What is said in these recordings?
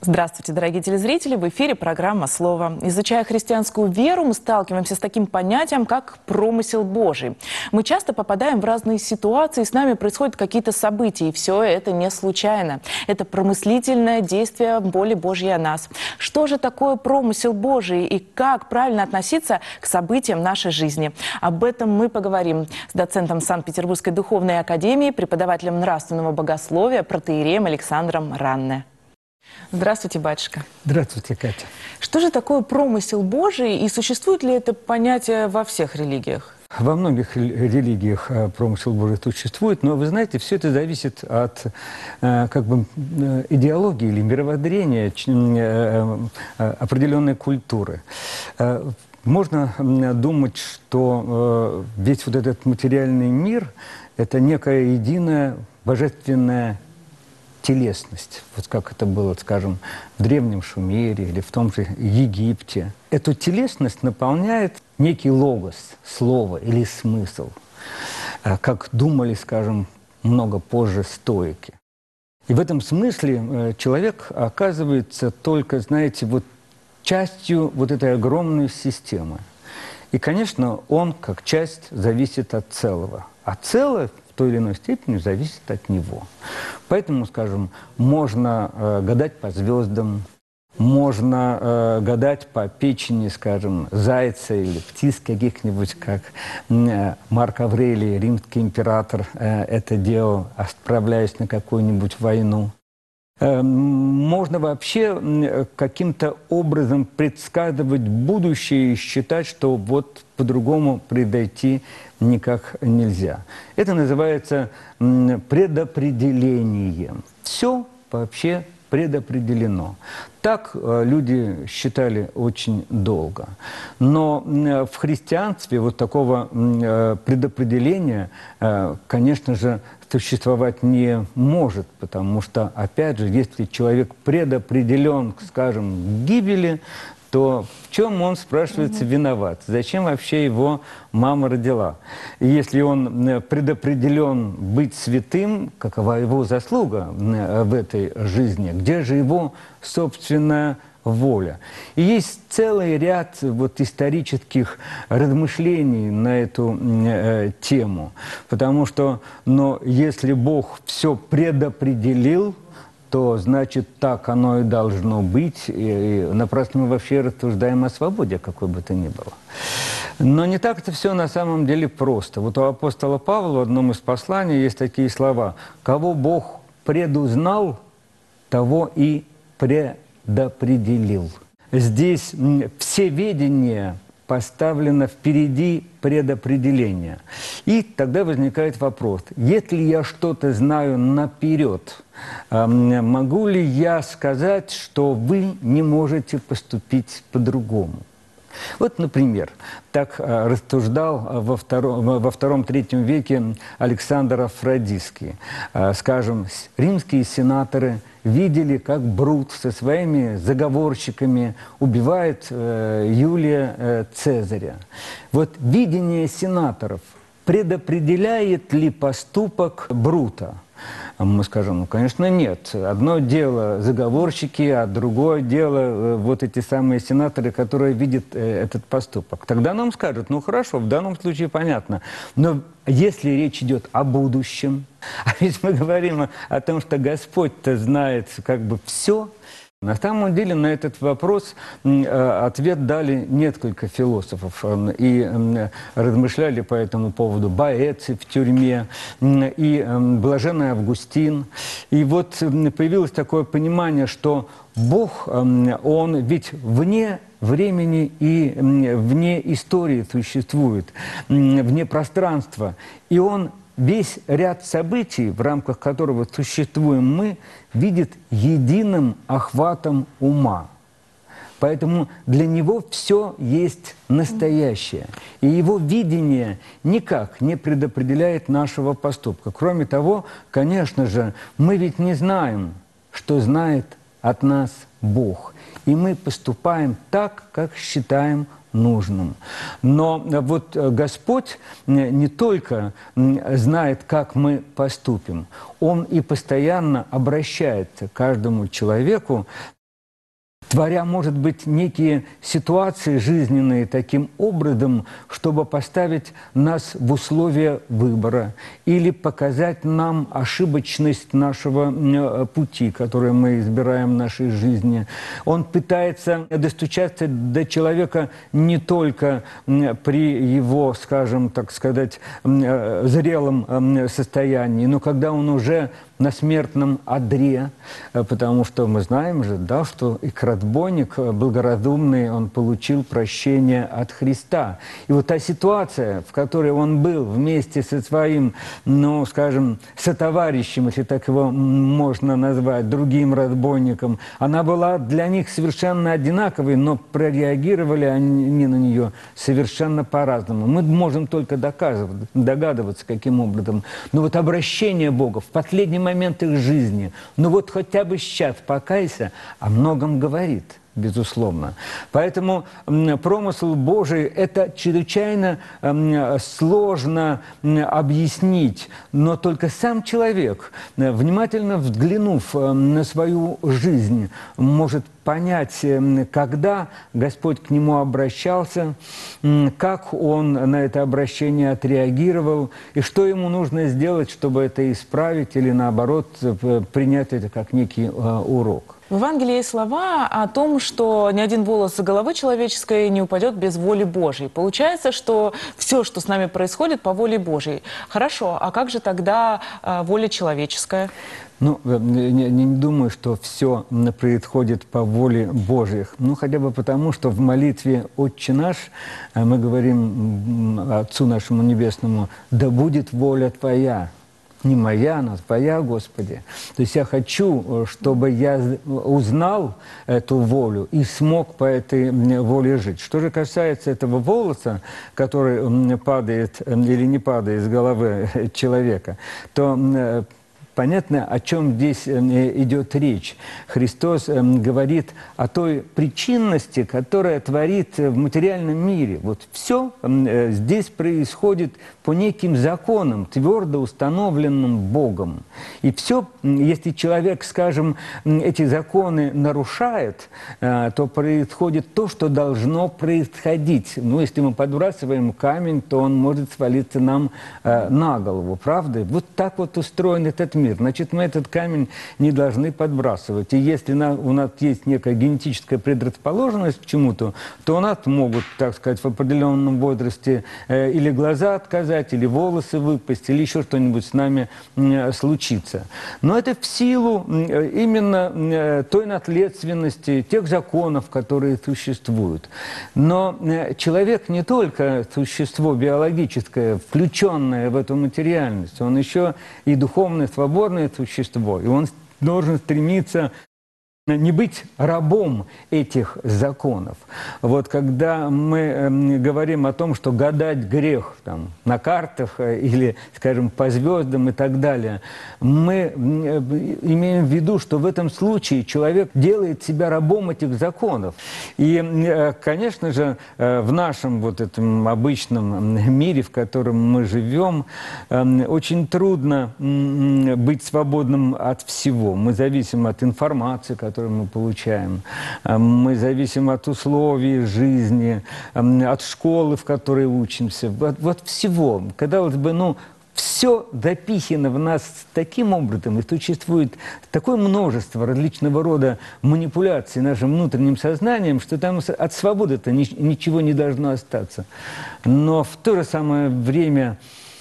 Здравствуйте, дорогие телезрители! В эфире программа «Слово». Изучая христианскую веру, мы сталкиваемся с таким понятием, как промысел Божий. Мы часто попадаем в разные ситуации, с нами происходят какие-то события, и все это не случайно. Это промыслительное действие воли Божьей о нас. Что же такое промысел Божий и как правильно относиться к событиям нашей жизни? Об этом мы поговорим с доцентом Санкт-Петербургской духовной академии, преподавателем нравственного богословия, протоиереем Александром Ранне. Здравствуйте, батюшка. Здравствуйте, Катя. Что же такое промысел Божий и существует ли это понятие во всех религиях? Во многих религиях промысел Божий существует, но, вы знаете, все это зависит от идеологии или мировоззрения определенной культуры. Можно думать, что весь вот этот материальный мир – это некая единая божественная телесность, вот как это было, скажем, в древнем Шумере или в том же Египте. Эту телесность наполняет некий логос, слово или смысл, как думали, скажем, много позже стоики. И в этом смысле человек оказывается только, знаете, вот частью вот этой огромной системы. И, конечно, он как часть зависит от целого. А целое в той или иной степени зависит от него. Поэтому, скажем, можно гадать по звездам, можно гадать по печени, скажем, зайца или птиц каких-нибудь, как Марк Аврелий, римский император, это делал, отправляясь на какую-нибудь войну. Можно вообще каким-то образом предсказывать будущее и считать, что вот по-другому произойти никак нельзя. Это называется предопределением. Все вообще предопределено. Так люди считали очень долго. Но в христианстве вот такого предопределения, конечно же, существовать не может, потому что, опять же, если человек предопределен, скажем, к гибели, то в чем он, спрашивается, виноват? Зачем вообще его мама родила? И если он предопределен быть святым, какова его заслуга в этой жизни? Где же его собственная воля? И есть целый ряд вот исторических размышлений на эту тему. Потому что, если Бог все предопределил, то значит так оно и должно быть. И напрасно мы вообще рассуждаем о свободе, какой бы то ни было. Но не так это все на самом деле просто. Вот у апостола Павла в одном из посланий есть такие слова: «Кого Бог предузнал, того и предопределил». Здесь всеведение поставлено впереди предопределения. И тогда возникает вопрос: если я что-то знаю наперед, могу ли я сказать, что вы не можете поступить по-другому? Вот, например, так рассуждал во II-III веке Александр Афродиский. Скажем, римские сенаторы видели, как Брут со своими заговорщиками убивает Юлия Цезаря. Вот видение сенаторов предопределяет ли поступок Брута? Мы скажем, конечно, нет. Одно дело заговорщики, а другое дело вот эти самые сенаторы, которые видят этот поступок. Тогда нам скажут: ну хорошо, в данном случае понятно. Но если речь идет о будущем, а ведь мы говорим о том, что Господь-то знает как бы все. На самом деле на этот вопрос ответ дали несколько философов. И размышляли по этому поводу Боэций в тюрьме, и блаженный Августин. И вот появилось такое понимание, что Бог, Он ведь вне времени и вне истории существует, вне пространства. И Он весь ряд событий, в рамках которого существуем мы, видит единым охватом ума. Поэтому для него все есть настоящее. И его видение никак не предопределяет нашего поступка. Кроме того, конечно же, мы ведь не знаем, что знает от нас Бог. И мы поступаем так, как считаем нужным. Но вот Господь не только знает, как мы поступим, Он и постоянно обращается к каждому человеку творя, может быть, некие ситуации жизненные таким образом, чтобы поставить нас в условия выбора или показать нам ошибочность нашего пути, который мы избираем в нашей жизни. Он пытается достучаться до человека не только при его, скажем, так сказать, зрелом состоянии, но когда он уже на смертном одре, потому что мы знаем же, да, что и разбойник благоразумный, он получил прощение от Христа. И вот та ситуация, в которой он был вместе со своим, ну, скажем, сотоварищем, если так его можно назвать, другим разбойником, она была для них совершенно одинаковой, но прореагировали они на нее совершенно по-разному. Мы можем только догадываться, каким образом. Но вот обращение Бога в последний момент их жизни, ну вот хотя бы сейчас покайся, о многом говорит, безусловно. Поэтому промысл Божий – это чрезвычайно сложно объяснить, но только сам человек, внимательно взглянув на свою жизнь, может понять, когда Господь к нему обращался, как он на это обращение отреагировал, и что ему нужно сделать, чтобы это исправить, или наоборот, принять это как некий урок. В Евангелии есть слова о том, что ни один волос с головы человеческой не упадет без воли Божьей. Получается, что все, что с нами происходит, по воле Божьей. Хорошо, а как же тогда воля человеческая? Ну, не думаю, что все происходит по воле Божьей. Ну, хотя бы потому, что в молитве «Отче наш» мы говорим Отцу нашему Небесному: «Да будет воля Твоя». Не моя, но Твоя, Господи. То есть я хочу, чтобы я узнал эту волю и смог по этой воле жить. Что же касается этого волоса, который падает или не падает с головы человека, то понятно, о чем здесь идет речь. Христос говорит о той причинности, которая творит в материальном мире. Вот все здесь происходит по неким законам, твердо установленным Богом. И все, если человек, скажем, эти законы нарушает, то происходит то, что должно происходить. Ну, если мы подбрасываем камень, то он может свалиться нам на голову, правда? Вот так вот устроен этот мир. Значит, мы этот камень не должны подбрасывать. И если у нас есть некая генетическая предрасположенность к чему-то, то у нас могут, так сказать, в определенном возрасте или глаза отказать, или волосы выпасть, или еще что-нибудь с нами случится. Но это в силу именно той наследственности, тех законов, которые существуют. Но человек не только существо биологическое, включенное в эту материальность, он еще и духовное, свободное существо, и он должен стремиться не быть рабом этих законов. Вот когда мы говорим о том, что гадать грех там, на картах или, скажем, по звездам и так далее, мы имеем в виду, что в этом случае человек делает себя рабом этих законов. И, конечно же, в нашем вот этом обычном мире, в котором мы живем, очень трудно быть свободным от всего. Мы зависим от информации, которую мы получаем. Мы зависим от условий жизни, от школы, в которой учимся, от всего. Казалось бы, ну, все запихано в нас таким образом, и существует такое множество различного рода манипуляций нашим внутренним сознанием, что там от свободы-то ничего не должно остаться. Но в то же самое время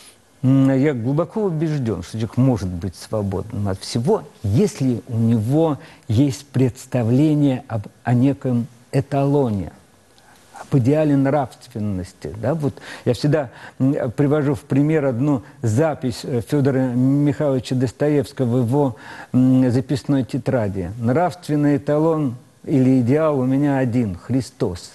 я глубоко убежден, что человек может быть свободным от всего, если у него есть представление о неком эталоне, об идеале нравственности. Да? Вот я всегда привожу в пример одну запись Федора Михайловича Достоевского в его записной тетради. «Нравственный эталон или идеал у меня один – Христос».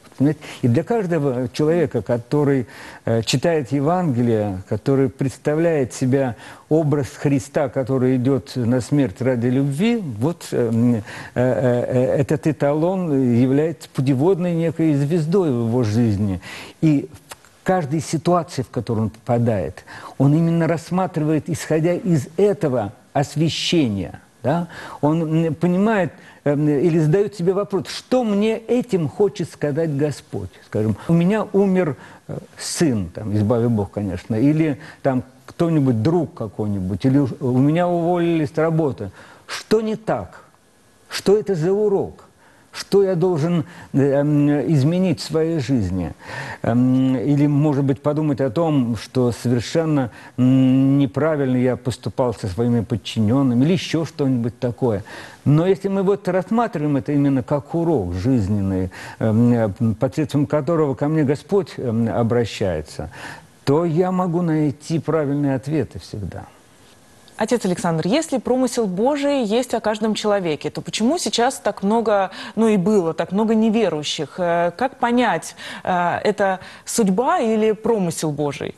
И для каждого человека, который читает Евангелие, который представляет себя образ Христа, который идет на смерть ради любви, вот этот эталон является путеводной некой звездой в его жизни. И в каждой ситуации, в которую он попадает, он именно рассматривает, исходя из этого освящения. Да? Он понимает или задает себе вопрос, что мне этим хочет сказать Господь. Скажем, у меня умер сын, там, избави Бог, конечно, или там кто-нибудь, друг какой-нибудь, или у меня уволили с работы. Что не так? Что это за урок? Что я должен изменить в своей жизни? Или, может быть, подумать о том, что совершенно неправильно я поступал со своими подчиненными, или еще что-нибудь такое. Но если мы вот рассматриваем это именно как урок жизненный, посредством которого ко мне Господь обращается, то я могу найти правильные ответы всегда. Отец Александр, если промысел Божий есть о каждом человеке, то почему сейчас так много, ну и было так много неверующих? Как понять, это судьба или промысел Божий?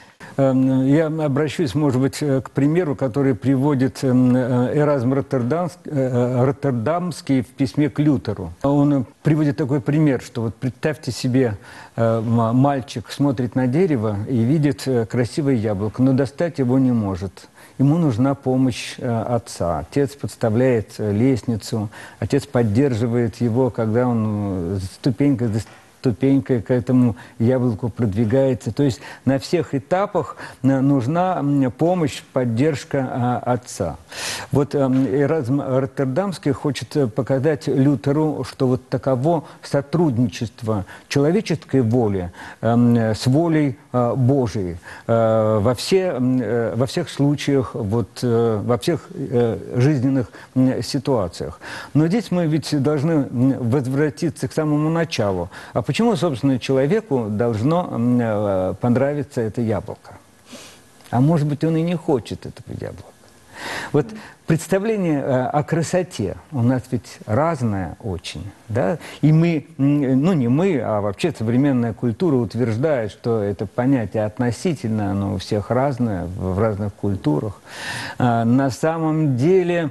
Я обращусь, может быть, к примеру, который приводит Эразм Роттердамский в письме к Лютеру. Он приводит такой пример, что вот представьте себе, мальчик смотрит на дерево и видит красивое яблоко, но достать его не может. Ему нужна помощь отца. Отец подставляет лестницу, отец поддерживает его, когда он ступенька за ступенькой к этому яблоку продвигается. То есть на всех этапах нужна помощь, поддержка отца. Вот Эразм Роттердамский хочет показать Лютеру, что вот таково сотрудничество человеческой воли с волей Божией во всех случаях, вот, во всех жизненных ситуациях. Но здесь мы ведь должны возвратиться к самому началу. А почему, собственно, человеку должно понравиться это яблоко? А может быть, он и не хочет этого яблока. Вот представление о красоте у нас ведь разное очень, да? И мы, ну не мы, а вообще современная культура утверждает, что это понятие относительно, оно у всех разное, в разных культурах. На самом деле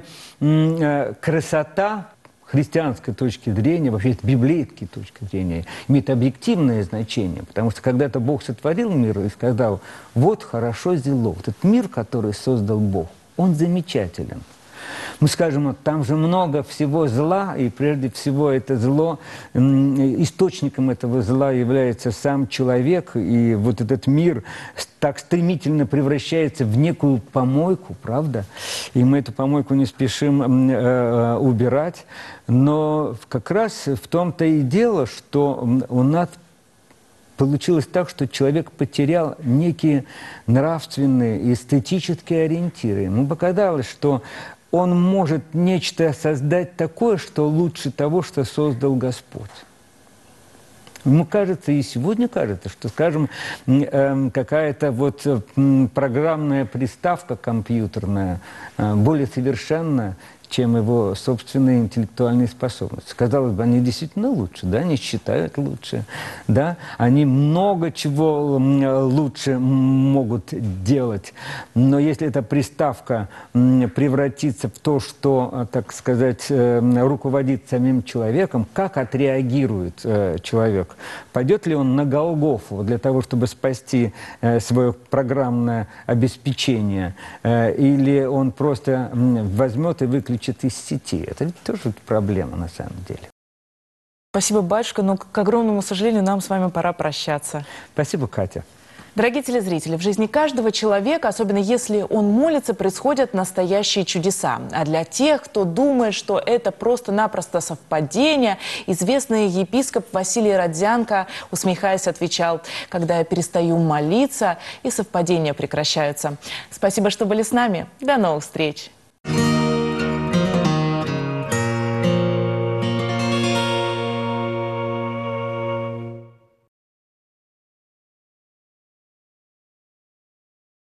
красота христианской точки зрения, вообще с библейской точки зрения, имеет объективное значение, потому что когда-то Бог сотворил мир и сказал, вот хорошо зело, вот этот мир, который создал Бог, он замечателен. Мы скажем, там же много всего зла, и прежде всего это зло, источником этого зла является сам человек, и вот этот мир так стремительно превращается в некую помойку, правда? И мы эту помойку не спешим убирать, но как раз в том-то и дело, что у нас получилось так, что человек потерял некие нравственные, эстетические ориентиры. Ему показалось, что он может нечто создать такое, что лучше того, что создал Господь. Ему кажется, и сегодня кажется, что, скажем, какая-то вот программная приставка компьютерная более совершенная, чем его собственные интеллектуальные способности. Казалось бы, они действительно лучше, да, они считают лучше, да, они много чего лучше могут делать. Но если эта приставка превратится в то, что, так сказать, руководит самим человеком, как отреагирует человек? Пойдет ли он на Голгофу для того, чтобы спасти свое программное обеспечение? Или он просто возьмет и выключит из сети? Это ведь тоже проблема на самом деле. Спасибо, батюшка, но, к огромному сожалению, нам с вами пора прощаться. Спасибо, Катя. Дорогие телезрители, в жизни каждого человека, особенно если он молится, происходят настоящие чудеса. А для тех, кто думает, что это просто-напросто совпадение, известный епископ Василий Родзянко, усмехаясь, отвечал: «Когда я перестаю молиться, и совпадения прекращаются». Спасибо, что были с нами. До новых встреч!